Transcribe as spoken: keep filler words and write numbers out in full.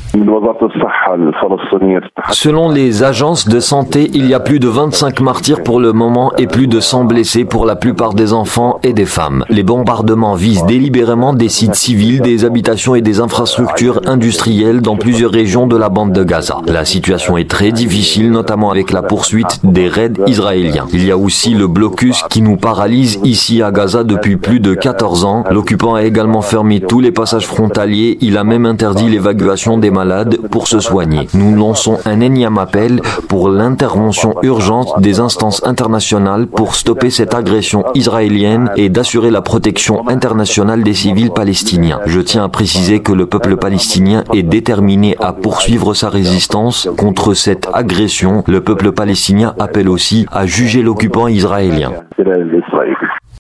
Selon les agences de santé, il y a plus de vingt-cinq martyrs pour le moment et plus de cent blessés pour la plupart des enfants et des femmes. Les bombardements visent délibérément des sites civils, des habitations et des infrastructures industrielles dans plusieurs régions de la bande de Gaza. La situation est très difficile, notamment avec la poursuite des raids israéliens. Il y a aussi le blocus qui nous paralyse ici à Gaza depuis plus de quatorze ans. L'occupant a également fermé tous les passages frontaliers. Il a même interdit l'évacuation des malades pour se soigner. Nous lançons un énième appel pour l'intervention urgente des instances internationales pour stopper cette agression israélienne et d'assurer la protection internationale des civils palestiniens. Je tiens à préciser que le peuple palestinien est déterminé à poursuivre sa résistance contre cette agression. Le peuple palestinien appelle aussi à juger l'occupant israélien.